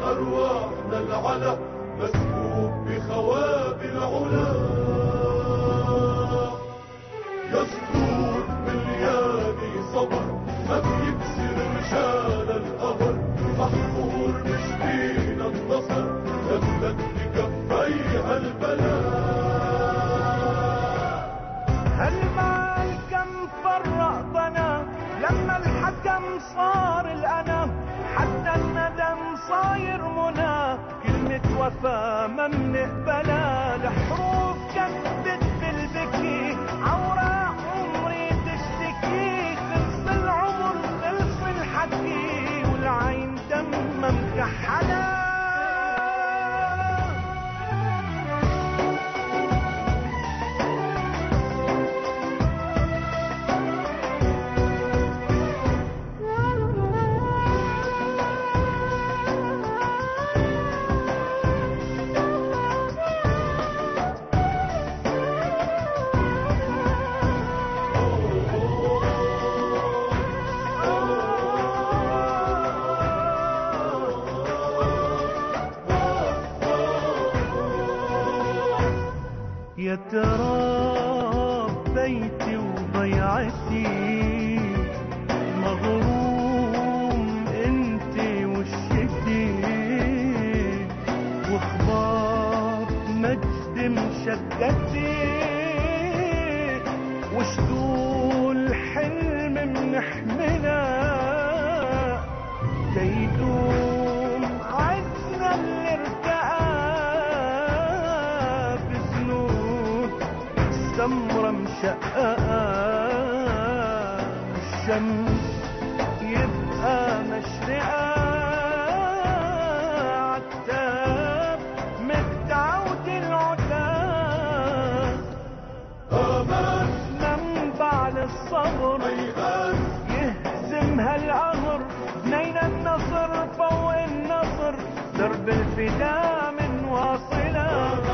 أرواحنا العلا مسكوب بخواب العلا. يصدور ملياني صبر ما بيكسر رجال القهر، محفور مش فينا النصر غفلت بكفيها البلاء. هالمال كم فرقتنا لما الحكم صار الأنا، حتى الندم صاير منى، كلمة وفا ما منقبلها. الحروف كبت بالبكي عوراق عمري تشتكي، خلص العمر خلص الحكي والعين دم مكحلة. يا ترى بيتي وضيعتي مغروم انتي وشتي، واخبار مجد مشتتي، وشدول حلم منحملها ليدوم عزنا اللي ارتقى سمرة مشققة. الشمس يبقى مشرقة عتاب متعود العتاب. آمان منبع للصبر يهزم هالقهر، نينا النصر فوق النصر درب الفداء من واصلة.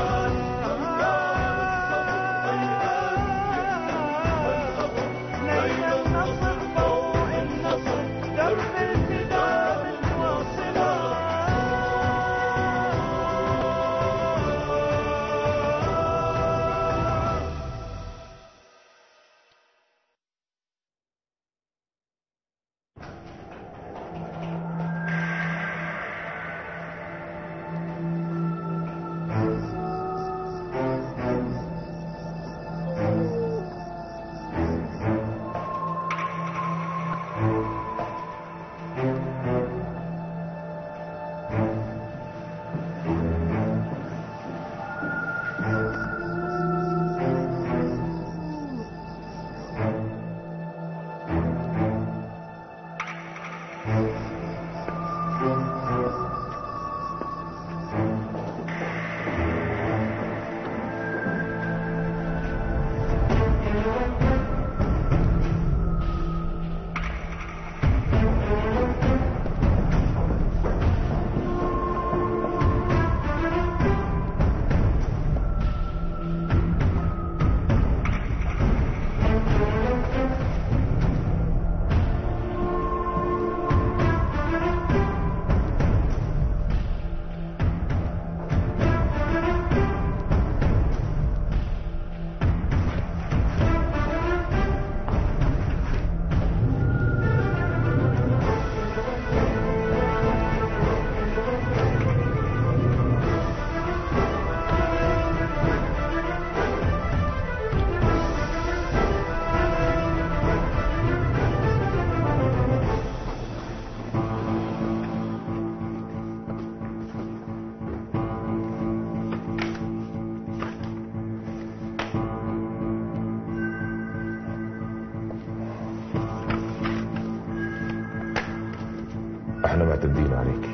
احنا معتمدين عليك،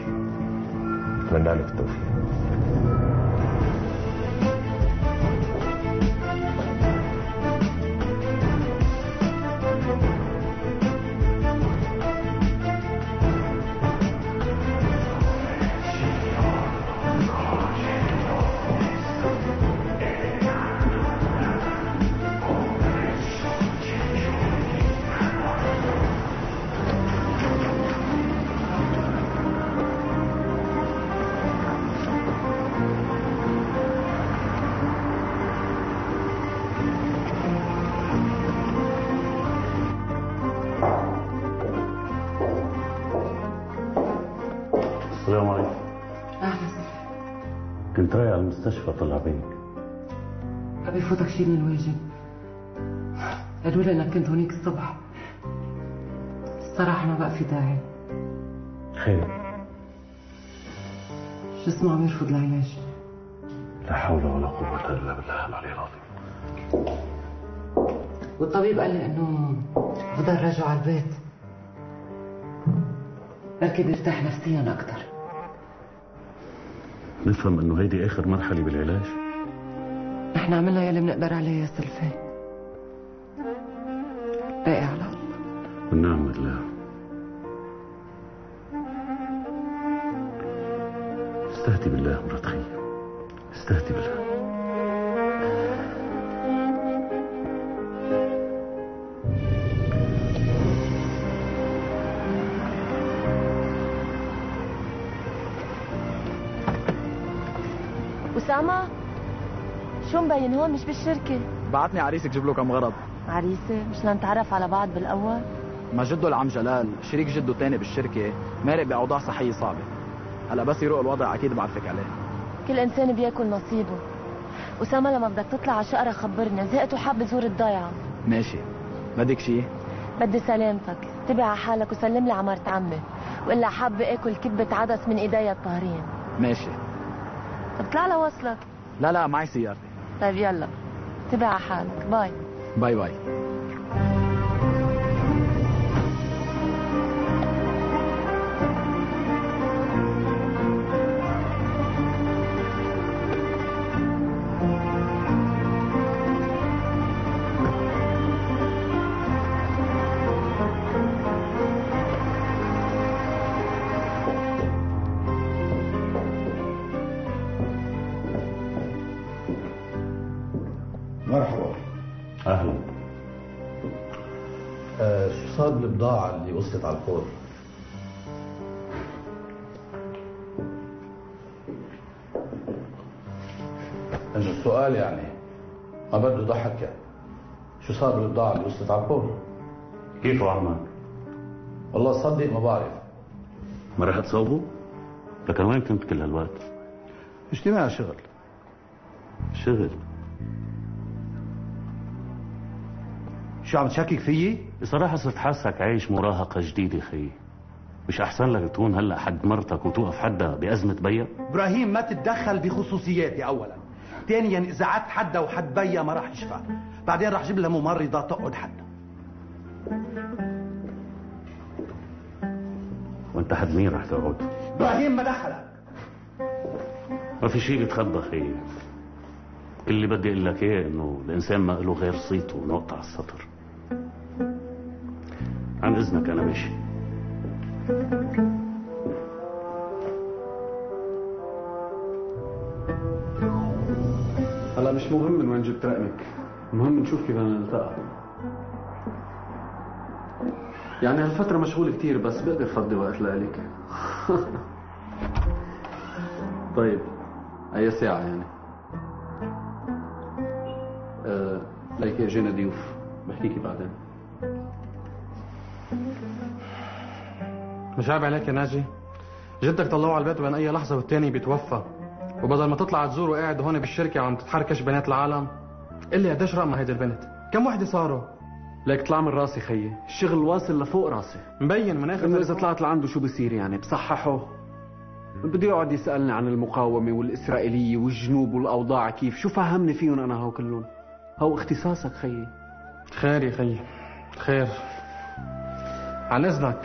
اتمنى لك التوفيق. كنت رايح على المستشفى طلع بيك. أبي فوتك شيل من الواجب. قالوا لي انك كنت هونيك الصبح. الصراحة ما بقى في داعي. خير؟ جسمه عم يرفض العلاج. لا حول ولا قوة إلا بالله العلي العظيم. والطبيب قال لي انه بضل رجعه على البيت، بركي بيرتاح نفسيا اكثر. نفهم انه هيدي اخر مرحلة بالعلاج. نحن عملنا يلي بنقدر عليه يا سلفي، باقي على الله. والنعم بالله. استهدي بالله مرات خي، استهدي بالله. أسامة، شو مبين هون مش بالشركة؟ بعتني عريسك جيب له كم غرض. عريسة؟ مش لنتعرف على بعض بالأول؟ ما جده العم جلال شريك جده تاني بالشركة مارق بأوضاع صحية صعبة. هلا بس يروق الوضع أكيد بعرفك عليه. كل إنسان بياكل نصيبه. أسامة لما بدك تطلع على شقرة خبرني، زهقت وحاب زور الضيعة. ماشي. بدك شي؟ بدي سلامتك، تبع على حالك وسلم لي على مرت عمي، وإلا حابة آكل كبة عدس من إيديا الطاهرين. ماشي. اطلع لوصلك. لا معي سيارتي. طيب يلا، تبع على حالك. باي باي باي. مرحبا. اهلا. شو صار بالبضاعة اللي وصلت على الفور؟ انه السؤال يعني ما بده ضحك يعني. شو صار بالبضاعة اللي وصلت على الفور؟ كيف عمك؟ والله صدق ما بعرف. ما رح تصوبوا؟ لكن وين كنت كل هالوقت؟ اجتماع شغل. شغل؟ شو عم تشكك فيي؟ بصراحة صرت حاسك عايش مراهقة جديدة خيي. مش أحسن لك تكون هلأ حد مرتك وتوقف حدها بأزمة بيا؟ إبراهيم ما تتدخل بخصوصياتي أولا. ثانيا إذا عدت حدها وحد بيا ما راح يشفى. بعدين راح جيب لها ممرضة تقعد حدها. وانت حد مين رح تقعد؟ إبراهيم ما دخلك. ما في شيء بيتخبى خيي. كل اللي بدي اقول لك اياه انه الانسان ما له غير صيته ونقطة على السطر. عن اذنك انا ماشي. هلا مش مهم من وين جبت رقمك، المهم نشوف كيف بدنا نلتقى. يعني هالفترة مشغول كتير بس بقدر فضي وقت لإلك. طيب أي ساعة يعني؟ ليك اجينا ضيوف بحكيكي بعدين. مش عيب عليك يا ناجي؟ جدك طلعوه على البيت وبين اي لحظه والتاني بيتوفى، وبدل ما تطلع تزوره قاعد هون بالشركه وعم تتحركش بنات العالم. قل لي قديش رقمها هيدي البنت؟ كم وحده صاروا؟ ليك طلع من راسي خيي، الشغل واصل لفوق راسي. مبين من اخر انه اذا طلعت لعنده شو بصير يعني؟ بصححه. بده يقعد يسالني عن المقاومه والاسرائيليه والجنوب والاوضاع كيف، شو فهمني فيهم انا هو كلهم؟ هو اختصاصك خيي. خير يا خيي خير. عن اذنك.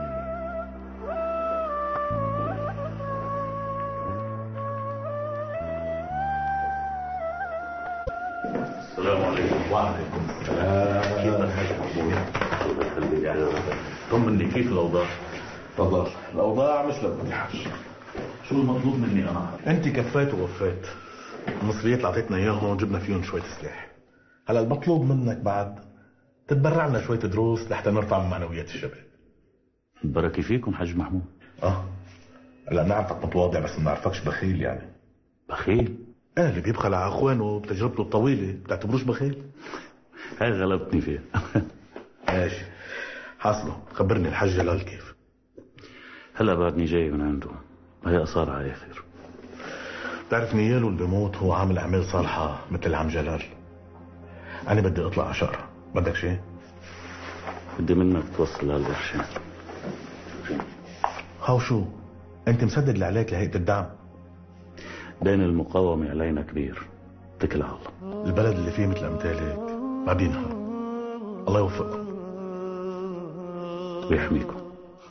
السلام عليكم. وعليكم السلام. كيف الحاج محمود؟ الله يخليك يا حبيبي. طمني كيف الاوضاع؟ تفضل. الاوضاع مش لك حاج. شو المطلوب مني انا؟ انت كفيت ووفيت. المصريات اللي اعطيتنا اياهم وجبنا فيهم شويه سلاح. هلا المطلوب منك بعد تتبرع لنا شويه دروس لحتى نرفع من معنويات الشباب. بركي فيكم حاج محمود. هلا بنعرفك متواضع بس ما بنعرفكش بخيل يعني. بخيل؟ اللي بيبخل على اخوانه بتجربته الطويله بتعتبروش بخيل؟ هاي غلبتني فيها. ماشي. حاصله خبرني الحاج جلال كيف؟ هلا بعدني جاي من عنده، هي قصار على اخر. بتعرف نياله اللي بيموت هو عامل اعمال صالحه مثل عم جلال. انا بدي اطلع على شقره، بدك شيء؟ بدي منك توصل هالقرشين. هاو شو؟ انت مسدد اللي عليك لهيئه الدعم؟ دين المقاومه علينا كبير، اتكل على الله. البلد اللي فيه مثل امثالك ما بينهار. الله يوفقكم ويحميكم.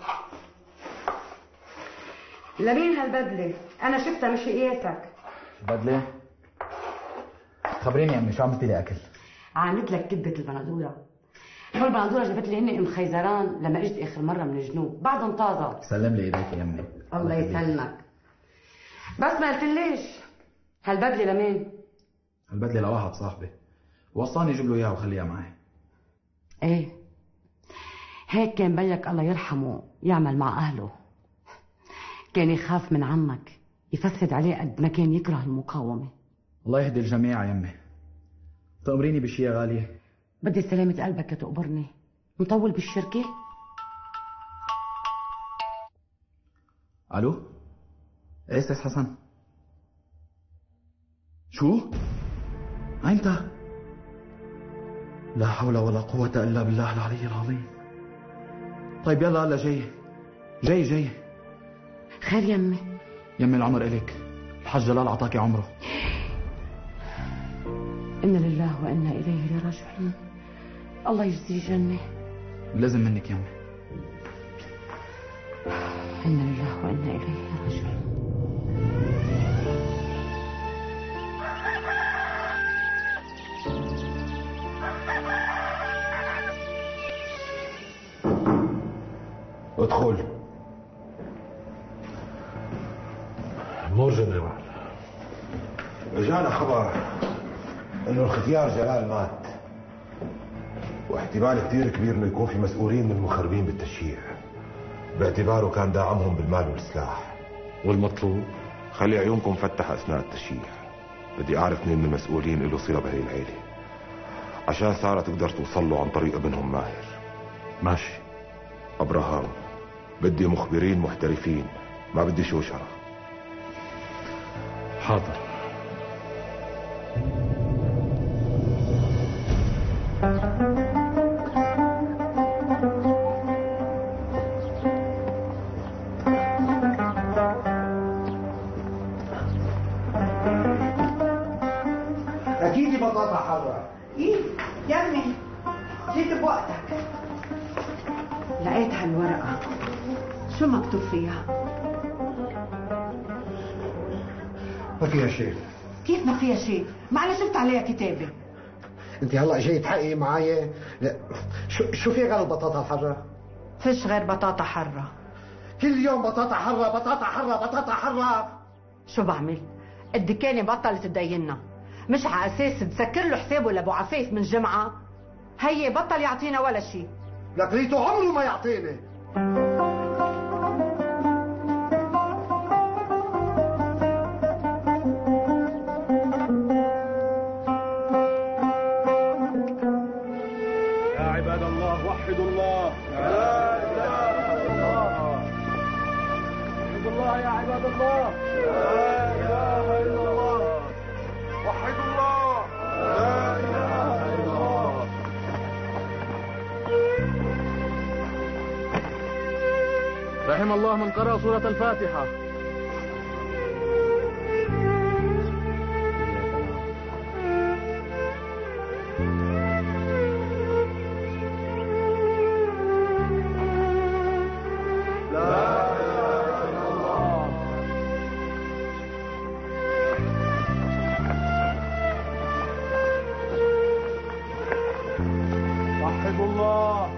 لمين هالبدله؟ انا شفتها مش قياسك. بدلة؟ خبريني يا امي شو عملتي لي اكل؟ عاملت لك كبه البندوره. هو البندوره جابت لي هن ام خيزران لما اجت اخر مره من الجنوب، بعدهم طازه. سلم لي ايديك يا امي. الله يسلمك. بس ما قلتليش هالبدله لمين؟ البدلة لواحد صاحبي، وصاني اجيب له اياها وخليها معي. ايه هيك كان بيك الله يرحمه يعمل مع اهله. كان يخاف من عمك يفسد عليه قد ما كان يكره المقاومه. الله يهدي الجميع يا امي. تأمريني بشي يا غالية؟ بدي سلامة قلبك تقبرني. مطول بالشركة؟ الو؟ ايه استاذ حسن؟ شو؟ انت؟ لا حول ولا قوة الا بالله العلي العظيم. طيب يلا هلا جاي. خير يمي. يمي العمر الك، الحاج جلال اعطاكي عمره. إنا لله وإنا إليه راجعون. الله يجزيه جنة. لازم منك يمي. إنا لله وإنا إليه راجعون. ادخل. نور جنرال، رجعنا خبر انه الختيار جلال مات، واحتمال كثير كبير انه يكون في مسؤولين من المخربين بالتشييع، باعتباره كان داعمهم بالمال والسلاح. والمطلوب؟ خلي عيونكم فتح اثناء التشييع. بدي اعرف مين من المسؤولين له صله بهي العيله، عشان ساره تقدر توصل له عن طريق ابنهم ماهر. ماشي. ابراهام، بدي مخبرين محترفين، ما بدي شوشره. حاضر. اكيد بطاطا حرة. إيه يا ابني جيت بوقتك. لقيت هالورقة، شو مكتوب فيها؟ ما فيها شيء. كيف ما فيها شيء؟ ما أنا شفت عليها كتابة. انت هلا جاي تحققي معي؟ لا شو في غير البطاطا الحرة؟ فيش غير بطاطا حرة. كل يوم بطاطا حرة بطاطا حرة بطاطا حرة. شو بعمل؟ الدكانة بطلت تديننا، مش على اساس تسكر له حسابه لابو عفيف من جمعة. هي بطل يعطينا ولا شيء. لك ريتو عمره ما يعطيني. يا عباد الله وحدوا الله. لا اله الا الله. وحدوا الله يا عباد الله. لا اله الا الله. وحدوا الله. لا اله الا الله. رحم الله من قرأ سورة الفاتحة. وحدوا الله.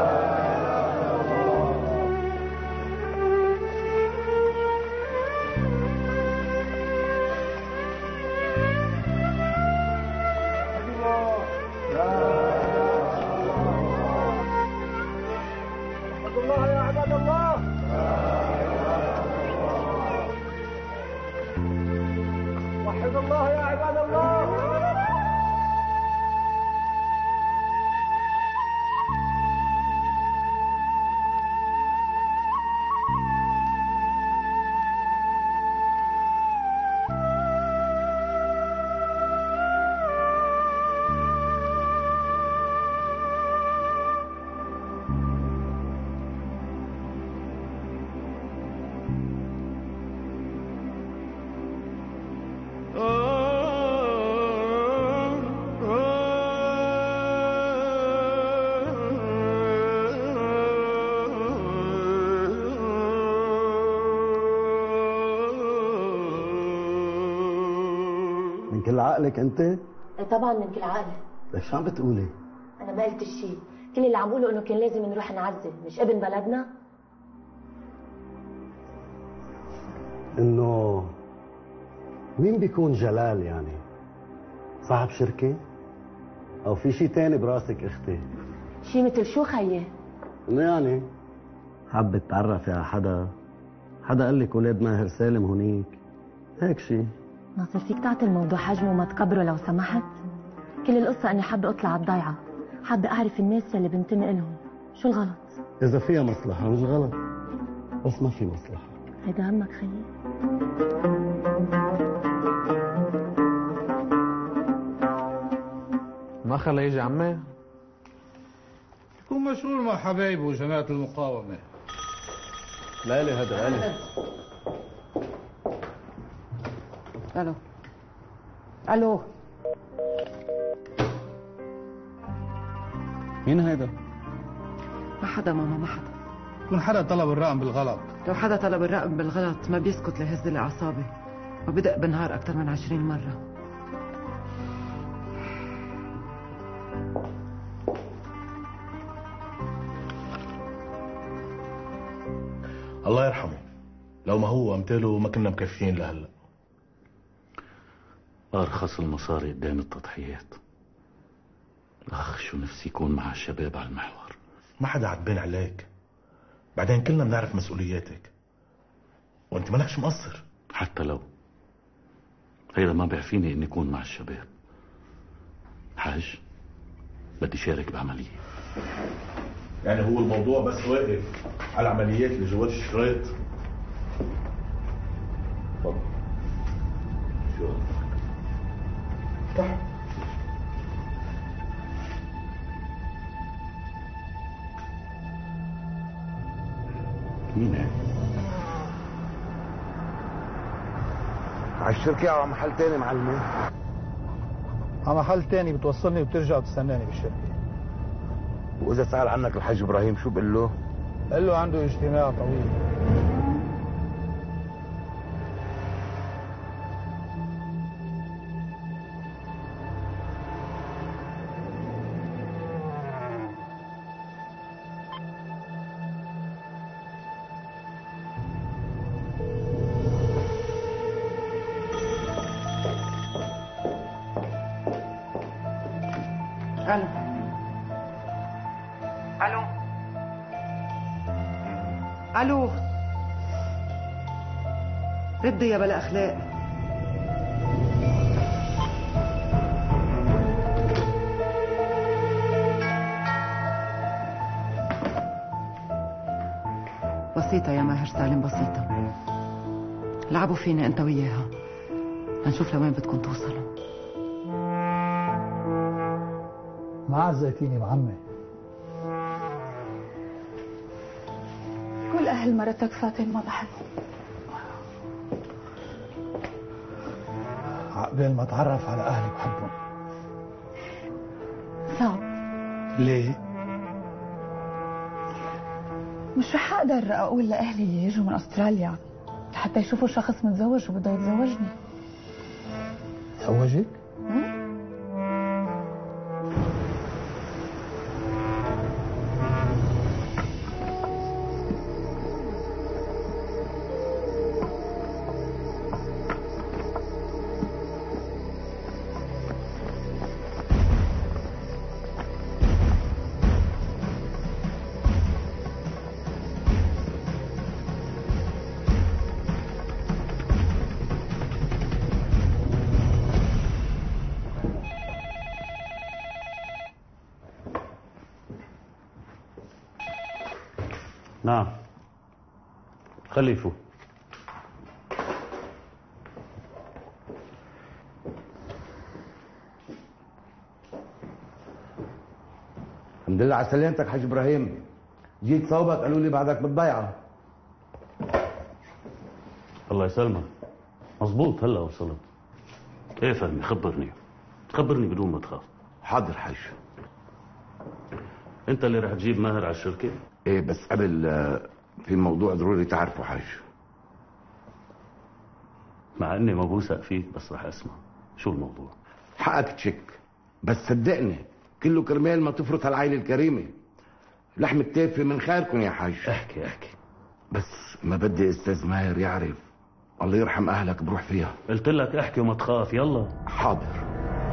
وحدوا الله يا عباد الله. وحدوا الله يا عباد الله. من كل عقلك انت؟ إيه طبعا من كل عقلي. ليش شو عم بتقولي؟ انا ما قلت شيء، كل اللي عم بقوله انه كان لازم نروح نعزل، مش ابن بلدنا؟ انه مين بيكون جلال يعني؟ صاحب شركة؟ او في شيء تاني براسك اختي؟ شيء مثل شو خيي؟ يعني حابة تتعرفي على حدا قال لك ولاد ماهر سالم هونيك هيك شيء. ناصر فيك تعطي الموضوع حجمه وما تكبره لو سمحت؟ كل القصة اني حابة اطلع على الضيعة، حابة اعرف الناس يلي بنتمي لهم، شو الغلط؟ اذا فيها مصلحة مش غلط، بس ما في مصلحة. هيدا همك خيي؟ ما خلى يجي عمي؟ يكون مشغول مع حبايبه وجماعة المقاومة. لا لي هذا لا. الو الو، مين هيدا؟ ما حدا ماما، ما حدا. يكون حدا طلب الرقم بالغلط. لو حدا طلب الرقم بالغلط ما بيسكت ليهز لي اعصابي، وبدق بالنهار اكثر من 20 مرة. الله يرحمه، لو ما هو امثاله ما كنا مكفيين لهلا. ارخص المصاري قدام التضحيات. اخ شو نفسي يكون مع الشباب على المحور. ما حدا عتبان عليك، بعدين كلنا بنعرف مسؤولياتك وانت مالكش مقصر. حتى لو هيدا ما بيعفيني اني اكون مع الشباب. حاج بدي شارك بعملية. يعني هو الموضوع بس واقف على العمليات اللي جوات الشريط؟ تفضل. شو تحت. مين هاد؟ على الشركة أو على محل تاني معلمة؟ على محل تاني بتوصلني وبترجع وتستناني بالشركة. وإذا سأل عنك الحاج إبراهيم شو بقول له؟ قال له عنده اجتماع طويل. الو الو الو، ردي يا بلا اخلاق. بسيطة يا ماهر سالم، بسيطة. لعبوا فيني انت وياها، هنشوف لوين بدكم توصلوا. ما عزيتيني بعمي. كل أهل مرتك فاتن ما بحبهم. عقبال ما اتعرف على أهلك وحبهم. صعب. ليه؟ مش رح أقدر أقول لأهلي يجوا من أستراليا حتى يشوفوا شخص متزوج وبده يتزوجني. زوجك؟ نعم خليفه. الحمد لله على سلامتك حاج ابراهيم. جيت صوبك قالوا لي بعدك بالضيعه. الله يسلمك. مظبوط هلا وصلت. ايه فهمي، خبرني بدون ما تخاف. حاضر حاج. انت اللي رح تجيب ماهر على الشركه؟ ايه بس قبل في موضوع ضروري تعرفه حاج. مع اني ما بوثق فيك بس رح اسمع. شو الموضوع؟ حقك تشك، بس صدقني كله كرمال ما تفرط هالعائلة الكريمة. لحم التافه من خيركم يا حاج. احكي بس ما بدي استاذ ماهر يعرف. الله يرحم اهلك بروح فيها. قلت لك احكي وما تخاف. يلا. حاضر.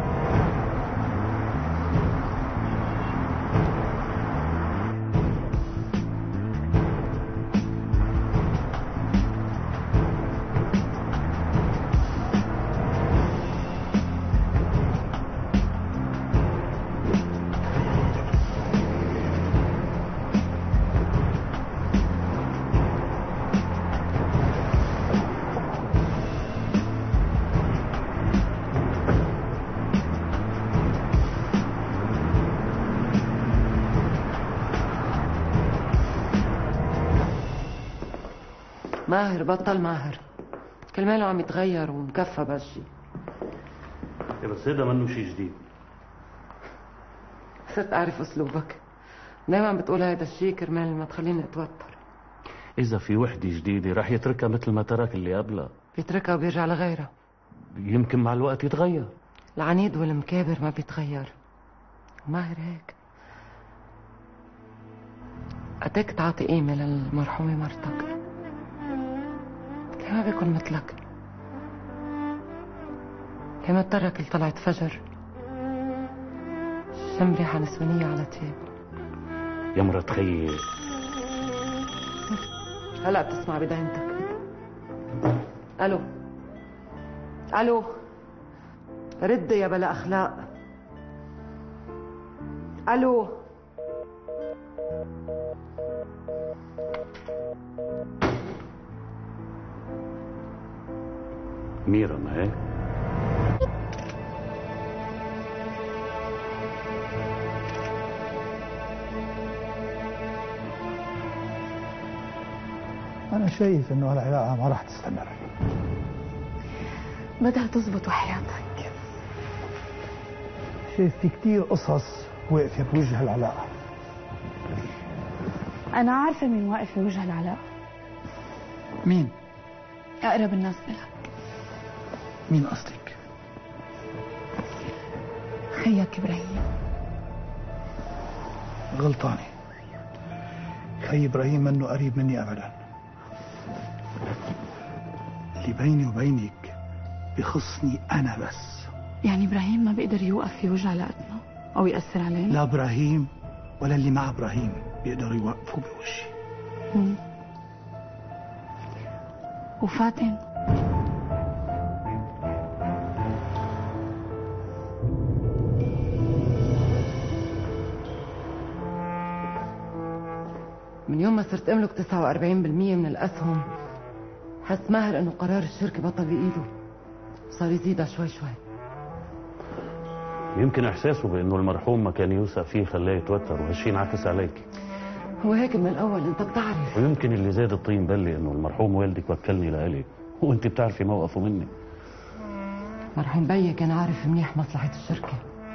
ماهر بطل ماهر، كل ماله عم يتغير ومكفى بشي. بس هذا منه شيء جديد. صرت أعرف أسلوبك، دايما بتقول هيدا الشيء كرمال ما تخليني أتوتر. إذا في وحدة جديدة رح يتركها مثل ما ترك اللي قبلها. بيتركها وبيرجع لغيرها. يمكن مع الوقت يتغير. العنيد والمكابر ما بيتغير. ماهر هيك. قديك تعطي قيمة للمرحومة مرتك؟ ليه ما بيكون مثلك؟ ليه ما اضطرك لطلعت فجر شم ريحة نسوانية على تياب؟ يا مرة خيي، هلا بتسمع بداينتك. الو الو، رد يا بلا اخلاق. الو. ميرا ما هيك؟ أنا شايف إنه هالعلاقة ما راح تستمر. بدها تزبط وحياتك. شايف في كتير قصص واقفة بوجه العلاقة. أنا عارفة مين واقف بوجه العلاقة. مين؟ أقرب الناس لك. مين قصدك؟ خيك إبراهيم. غلطانة. خي إبراهيم منه قريب مني أبدا. اللي بيني وبينك بخصني أنا بس. يعني إبراهيم ما بيقدر يوقف في وجه علاقتنا أو يأثر علينا؟ لا إبراهيم ولا اللي مع إبراهيم بيقدروا يوقفوا بوجهي. وفاتن؟ من يوم ما صرت املك 49% من الاسهم حس ماهر انه قرار الشركه بطل بايده، صار يزيدها شوي شوي. يمكن احساسه بانه المرحوم ما كان يوثق فيه خلاه يتوتر، وهالشيء انعكس عليك. هو هيك من الاول، انت بتعرف. ويمكن اللي زاد الطين بلي انه المرحوم والدك وكلني لإلك، وانت بتعرفي موقفه مني. مرحوم بيي كان عارف منيح مصلحه الشركه،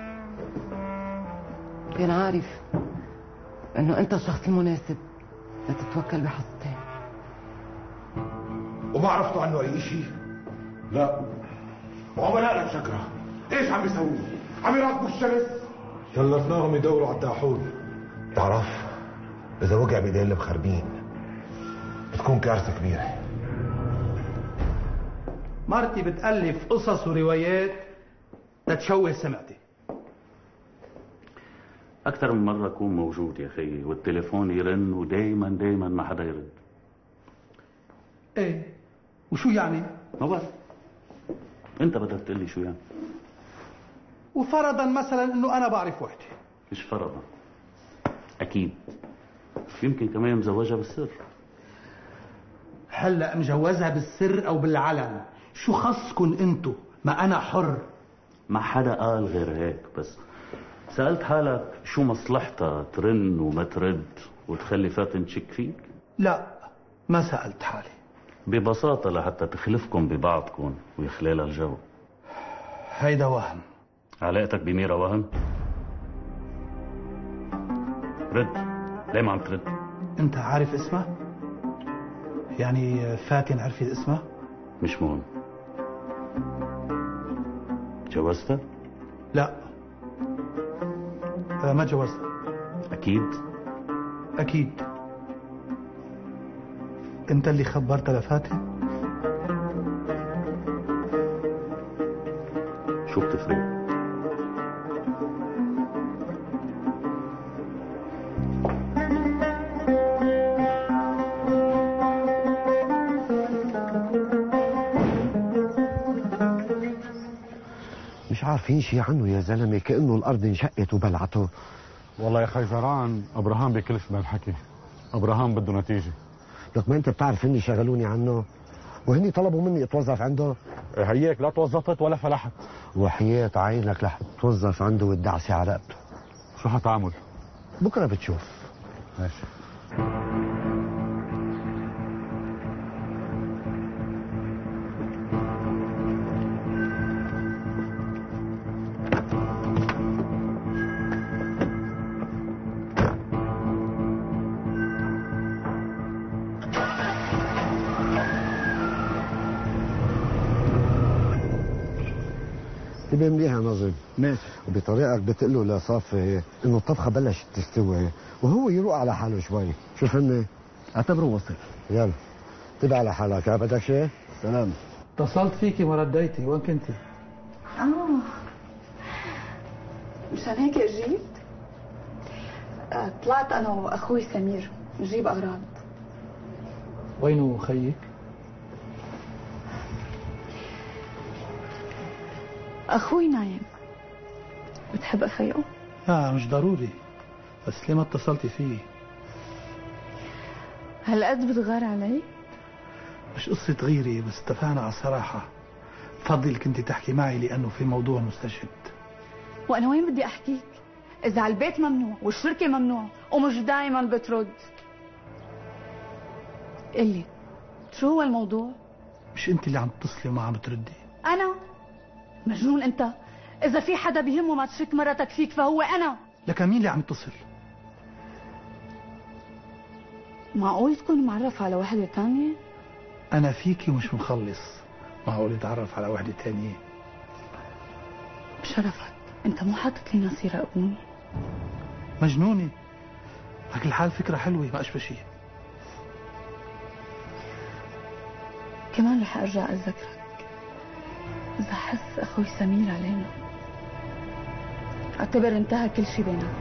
كان عارف انه انت الشخص المناسب لتتوكل بحصتين. وما عرفتوا عنه اي شيء؟ لا. وعملاء الشجرة ايش عم بيسووا؟ عم يراقبوا الشمس؟ كلفناهم يدوروا على الداحون. تعرف اذا وقع بايدين المخربين بتكون كارثة كبيرة. مرتي بتألف قصص وروايات تتشوه سمعتي. أكثر من مرة أكون موجود يا خيي والتليفون يرن ودايما ما حدا يرد. ايه وشو يعني؟ ما بعرف. أنت بدك تقول لي شو يعني؟ وفرضا مثلا إنه أنا بعرف وحدة. مش فرضا. أكيد. يمكن كمان مزوجها بالسر. هلا مجوزها بالسر أو بالعلن، شو خصكن أنتو؟ ما أنا حر. ما حدا قال غير هيك، بس سألت حالك شو مصلحتها ترن وما ترد وتخلي فاتن تشك فيك؟ لا ما سألت حالي. ببساطة لحتى تخلفكم ببعضكم ويخلال الجو. هيدا وهم. علاقتك بميرا وهم؟ رد. ليه ما عم ترد؟ أنت عارف اسمها؟ يعني فاتن عرفت اسمها؟ مش مهم. تجوزتها؟ لا ما تجوزتها. أكيد؟ أكيد. أنت اللي خبرت لفاتن؟ شو بتفرق؟ مش عارفين شي عنه يا زلمه، كأنه الأرض انشقت وبلعته. والله يا خيزران ابراهام بكلش بالحكي. ابراهام بده نتيجه. لك ما انت بتعرف اني شغلوني عنه وهني طلبوا مني اتوظف عنده. هيك لا توظفت ولا فلحت. وحياة عينك رح تتوظف عنده والدعسة على رقبته. شو حتعمل؟ بكره بتشوف. ماشي. تبقى مليحة نظم. ماشي. وبطريقك بتقول له لصافي انه الطبخة بلشت تستوي وهو يروق على حاله شوي. شو فهمني؟ اعتبره وصل. يلا تبع على حالك. بدك شيء؟ سلام. اتصلت فيكي ما رديتي، وين كنتي؟ مشان هيك اجيت. طلعت انا واخوي سمير نجيب اغراض. وينه خيك؟ اخوي نايم. بتحب افيقه؟ لا مش ضروري، بس ليه ما اتصلتي فيه؟ هالقد بتغار علي؟ مش قصة غيري، بس اتفقنا على الصراحة. بفضلك انت تحكي معي لانه في موضوع مستجد. وانا وين بدي احكيك؟ اذا على البيت ممنوع والشركة ممنوع ومش دايما بترد. قلي شو هو الموضوع؟ مش انت اللي عم تتصلي وما عم تردي؟ انا؟ مجنون انت؟ اذا في حدا بيهمه ما تشك مرتك فيك فهو انا. لك مين اللي عم يتصل؟ معقول تكون معرف على وحدة تانية؟ انا فيكي ومش مخلص. معقول اتعرف على وحدة تانية؟ بشرفك انت مو حاطط لي نصيرة ابني؟ مجنونة. على كل حال فكرة حلوة ما اشبه شيء. كمان رح ارجع اذكرك اذا حس اخوي سمير علينا اعتبر انتهى كل شيء بيننا.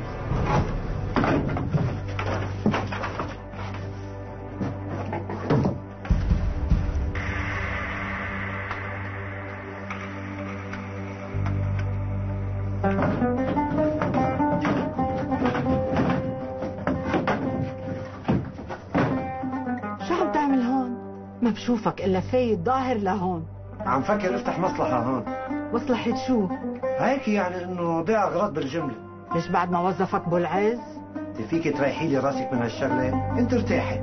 شو عم تعمل هون؟ ما بشوفك الا فايت ظاهر لهون. عم فكر افتح مصلحة هون. مصلحة شو؟ هيك يعني انه بيع اغراض بالجملة. ليش بعد ما وظفك ابو العز؟ انت فيك تريحي لي راسك من هالشغلة؟ انت ارتاحي.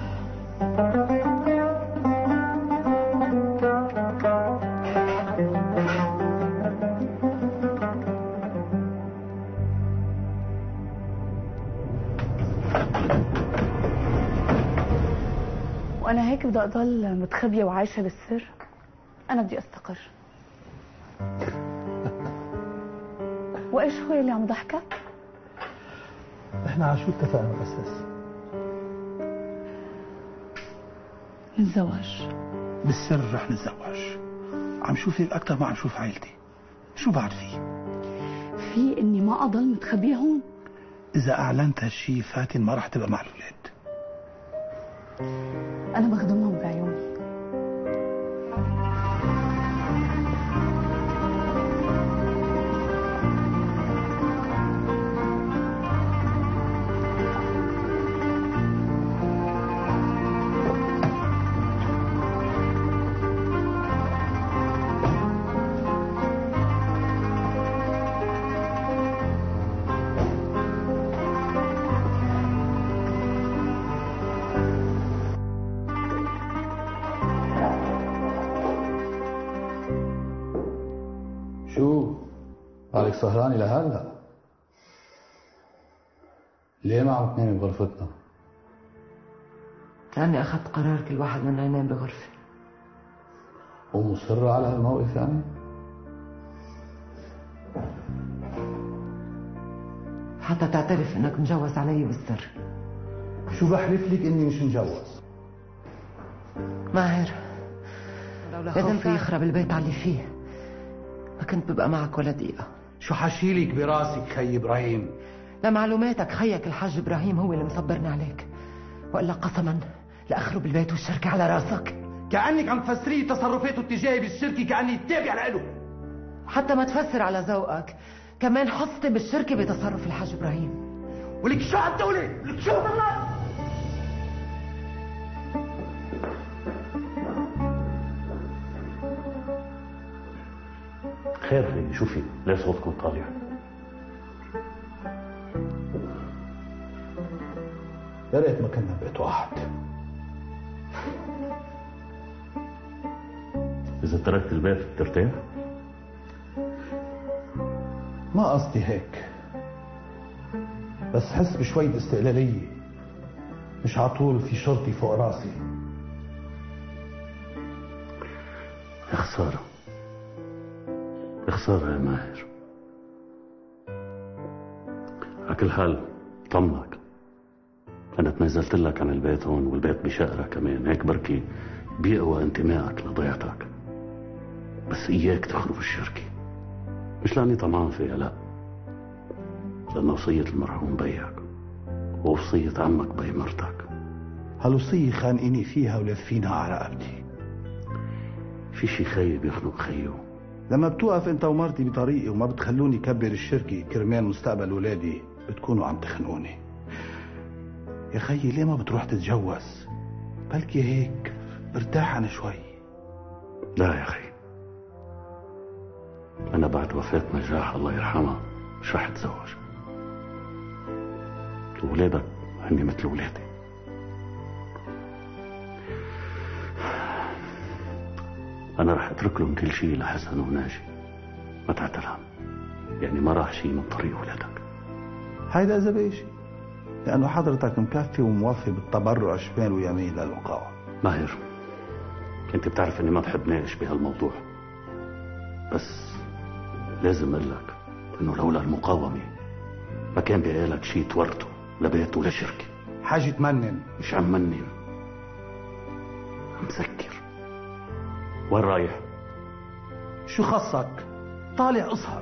وانا هيك بدي اضل متخبية وعايشة بالسر؟ انا بدي استقر. وايش هو اللي عم ضحكك؟ احنا على شو اتفقنا بالاساس؟ نتزوج. بالسر رح نتزوج. عم شوفك اكثر ما عم شوف عائلتي. شو بعد في اني ما اضل متخبية هون. اذا اعلنت هالشي فاتن ما رح تبقى مع الاولاد. انا بخدمهم بعيوني. شو؟ قالك سهرانة لهلا؟ ليه ما عم تنامي بغرفتنا؟ لأني أخذت قرار كل واحد منا ينام بغرفة. ومصرة على هالموقف يعني؟ حتى تعترف انك مجوز علي بالسر. شو بحلف لك اني مش مجوز؟ ماهر، لازم في يخرب البيت على اللي فيه. ما كنت ببقى معك ولا دقيقة. شو حشيلك براسك خي ابراهيم؟ لمعلوماتك خيك الحاج ابراهيم هو اللي مصبرني عليك، والا قسما لاخرب البيت والشركة على راسك. كأنك عم تفسري تصرفاته اتجاهي بالشركة كأني تابع له. حتى ما تفسر على ذوقك، كمان حصتي بالشركة بتصرف الحاج ابراهيم. ولك شو عم تقولي؟ لك شو والله؟ خير خير، شوفي ليه صوتكم طالع؟ يا ريت ما كنا بيت واحد. إذا تركت البيت بترتاح؟ ما قصدي هيك، بس حس بشوية استقلالية، مش عطول في شرطي فوق راسي. يا خسارة يا خسارة يا ماهر. على كل حال طمنك، أنا تنازلت لك عن البيت هون، والبيت بشقرة كمان، هيك بركي بيقوى انتمائك لضيعتك. بس إياك تخرب الشركة، مش لأني طمعان فيها، لا، لأنه وصية المرحوم بيك ووصية عمك بي مرتك. هالوصية خانقيني فيها ولفينها على رقبتي. في شي خي بيخنق خيه. لما بتوقف انت ومرتي بطريقي وما بتخلوني كبر الشركة كرمال مستقبل ولادي، بتكونوا عم تخنقوني. يا خيي ليه ما بتروح تتجوز؟ بلكي هيك برتاح أنا شوي. لا يا أخي، أنا بعد وفاة نجاح الله يرحمها مش رح أتزوج. ولادك هني مثل ولادي. أنا رح أترك لهم كل شيء لحسن وناجي، ما تعتل هم، يعني ما راح شيء من طريق ولادك. هيدا إذا بيجي، لأنه حضرتك مكفي وموفي بالتبرع شمال ويمين للوقاوة. ماهر، أنت بتعرف إني ما بحب ناقش بهالموضوع، بس لازم أقول لك إنه لولا المقاومة ما كان بقالك شيء تورطه لبيت ولا شركة. حاجة تمنن. مش عم منن، عم سكر. وين رايح؟ شو خصك؟ طالع اسهر.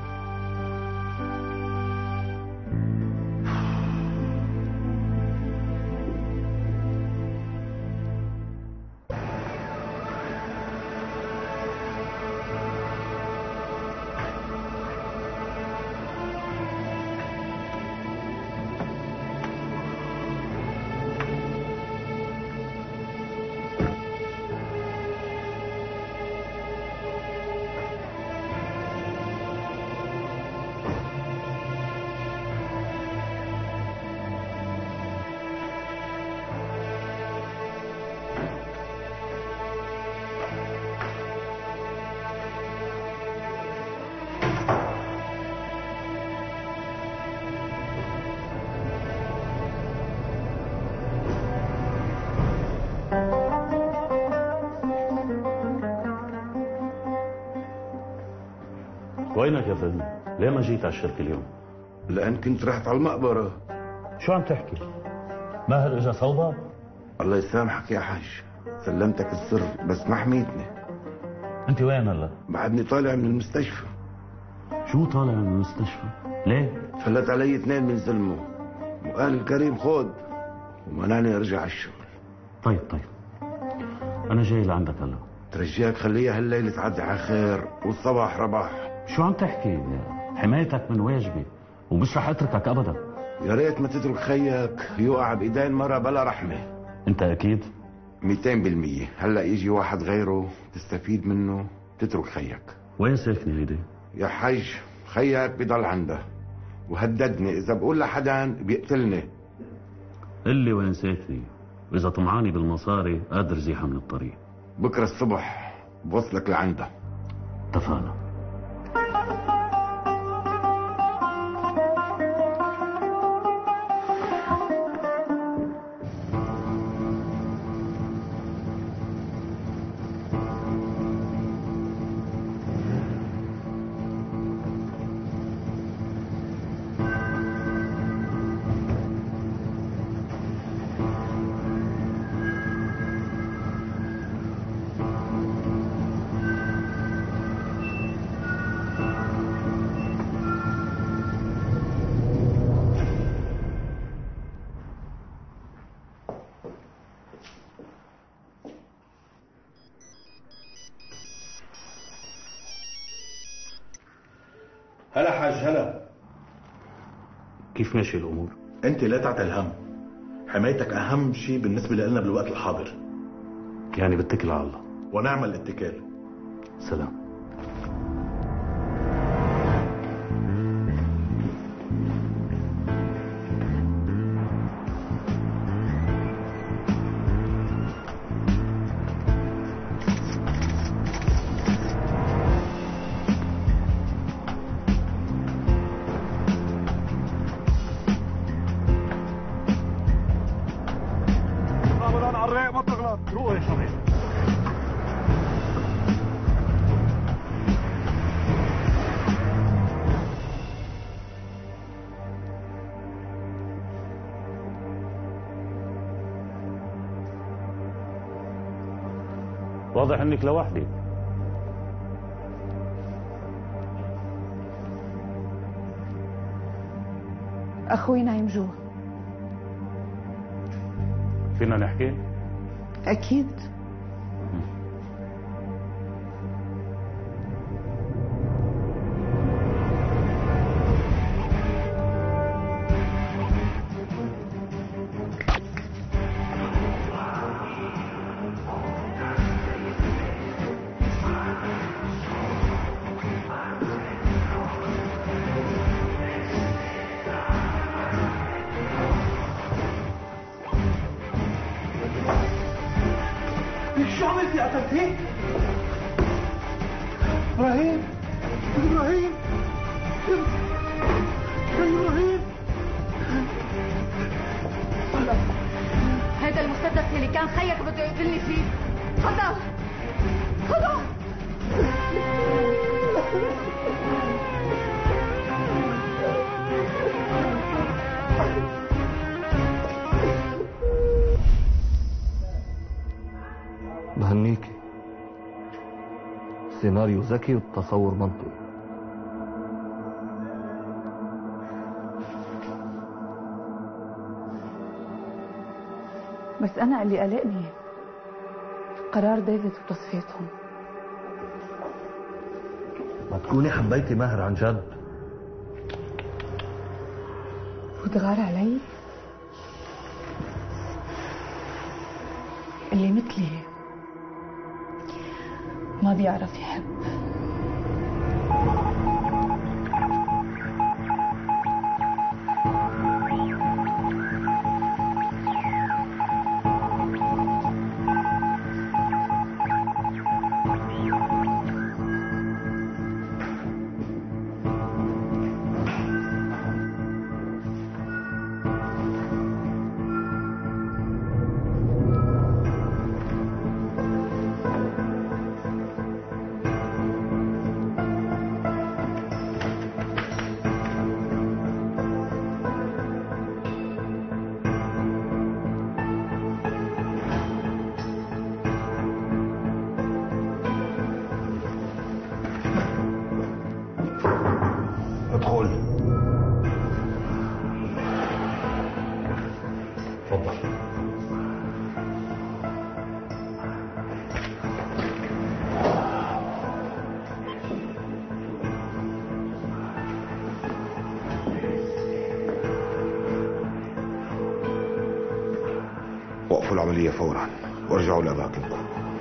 وينك يا فهمي؟ ليه ما جيت على الشركة اليوم؟ لأن كنت رحت على المقبرة. شو عم تحكي؟ ماهر اجا صوبك؟ الله يسامحك يا حاج، سلمتك السر بس ما حميتني. انت وين هلا؟ بعدني طالع من المستشفى. شو طالع من المستشفى؟ ليه؟ فلت علي 2 من زلمه وقال الكريم خود ومنعني ارجع على الشغل. طيب انا جاي لعندك هلا. ترجيك خليها هالليلة تعدي على خير والصباح رباح. شو عم تحكي؟ حمايتك من واجبي ومش رح اتركك ابدا. يا ريت ما تترك خيك يوقع بايدين مرة بلا رحمة. انت اكيد؟ 200%. هلا يجي واحد غيره تستفيد منه تترك خيك. وين ساكنة هيدي؟ يا حج خيك بضل عنده وهددني اذا بقول لحدا بيقتلني. قل لي وين ساكنة، واذا طمعاني بالمصاري قادر زيحة من الطريق. بكره الصبح بوصلك لعنده. اتفقنا. هلا حاج هلا. كيف ماشي الامور؟ انت لا تعتل هم، حمايتك اهم شيء بالنسبه لنا بالوقت الحاضر. يعني بتكل على الله. ونعم الاتكال. سلام. واضح انك لوحدي. اخوي نايم جوا. فينا نحكي؟ اكيد. شو عملت يا قتلت هيك؟ ابراهيم ابراهيم يا ابراهيم. هذا المسدس اللي كان خيك بده يقتلني فيه. خذه خذه. بهنيكي، سيناريو ذكي والتصور منطقي. بس أنا اللي قلقني قرار ديفيد وتصفيتهم. ما تكوني حبيتي ماهر عن جد. وتغار علي؟ اللي مثلي ما بيعرف يحب. ادخل. تفضل. وقفوا العملية فورا وارجعوا لأماكنكم.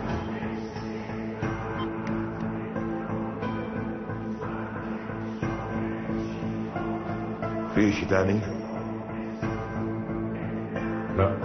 في شيء تاني؟ لا.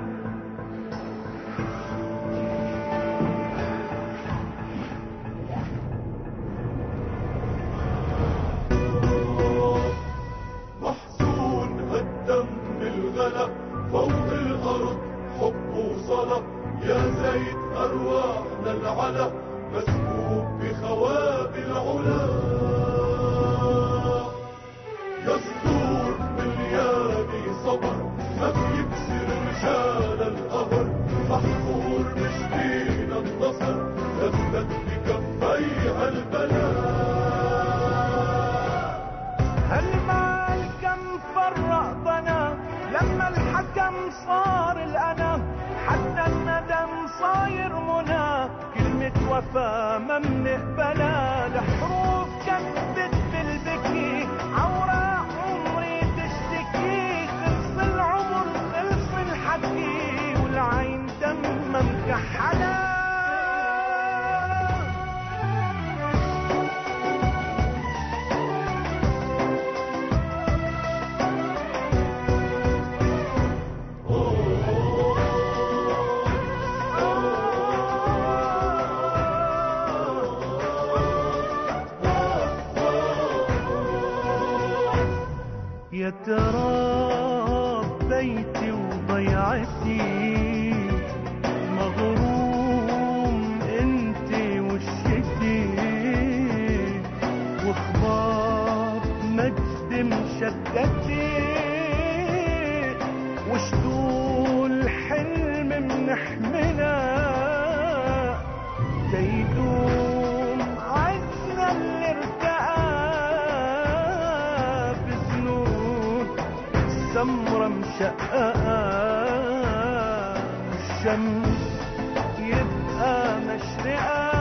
محزون هالدم الغلا فوق الأرض حب وصلى يا زيد أرواحنا العلا مسكوب بخواب العلا يصدور ملياني صبر ما بيكسر رجال القهر محفور مش فينا النصر ثبت بكفيها البلاء. هالمال كم فرقتنا لما الحكم صار الأنا حتى الندم صاير منى كلمة وفا ما منقبلها الحروف كبت بالبكي شدتي وشدول حلم منحملها تيدوم عزنا اللي ارتقى بذنوب السمرة مشققة الشمس يبقى مشرقة